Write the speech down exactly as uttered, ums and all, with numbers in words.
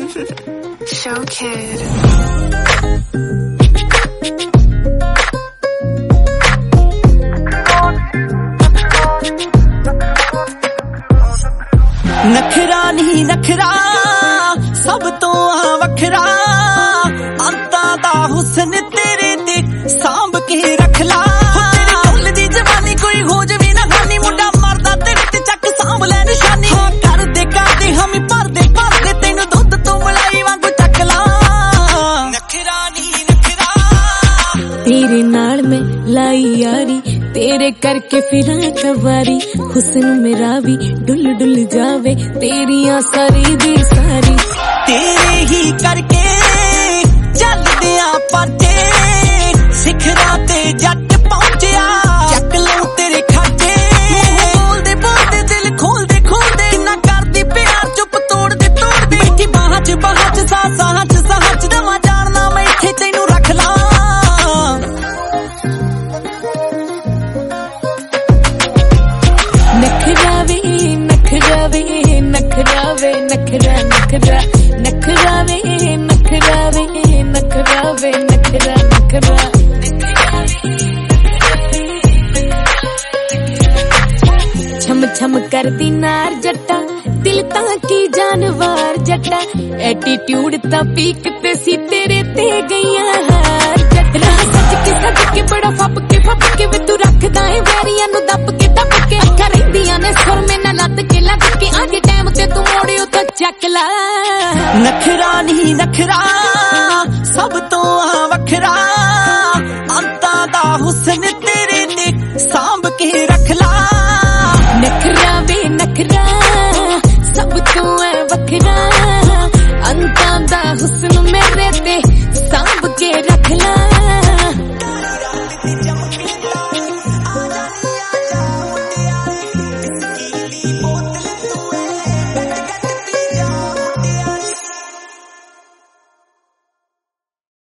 Show Kid. नखरा नहीं नखरा सब तो वखरा अंता दा हुस्न तेरे ते सांभ के रख ला तेरी फुल दी जवानी कोई हो जवी ना खानी मुंडा मरदा तेरे ते चक सांभ ले निशानी हाँ कर दे कर दे हम भर दे भर दे तेनू दुध तो मलाई वांगू चक ला नखरा नहीं नखरा तेरे नाल में लाई यारी तेरे करके फिरा कवारी हुस्न मेरा भी डुल डुल जावे तेरिया सारी दी सारी तेरे ही करके चल दिया परते सिखरा ते जट पहुंचया चक लूं तेरे खाते बोल दे बोल दे दिल खोल दे खोल दे ना कर दी प्यार चुप तोड़ दे तोड़ दे बैठी बाहां च बाहां च सा साहां च साहां च दवा जानना मैं इत्थे तैनू रख ला नखरावे नखरावे नखरावे नखरा नखरा नखरावे नखरावे नखरावे नखरा नखरा छम छम करदी नार जट्टा दिल तां की जानवर जट्टा एटीट्यूड ता पीक ते सी तेरे ते गईयां हार जट्टा सज के सज के बड़ा फप के फप के वे तू रखदा है वैरियां नु दब के दब के अखा रहिंदियां ने सुर में ना लत के लग के आज टाइम ते तू मोड़ियो तो चक ला नखरा नहीं नखरा सब तो वखरा अंता दा हुस्न तेरे ते सांभ के रख ला नखरा वे नखरा सब तो वखरा अंता दा हुस्न मेरे ते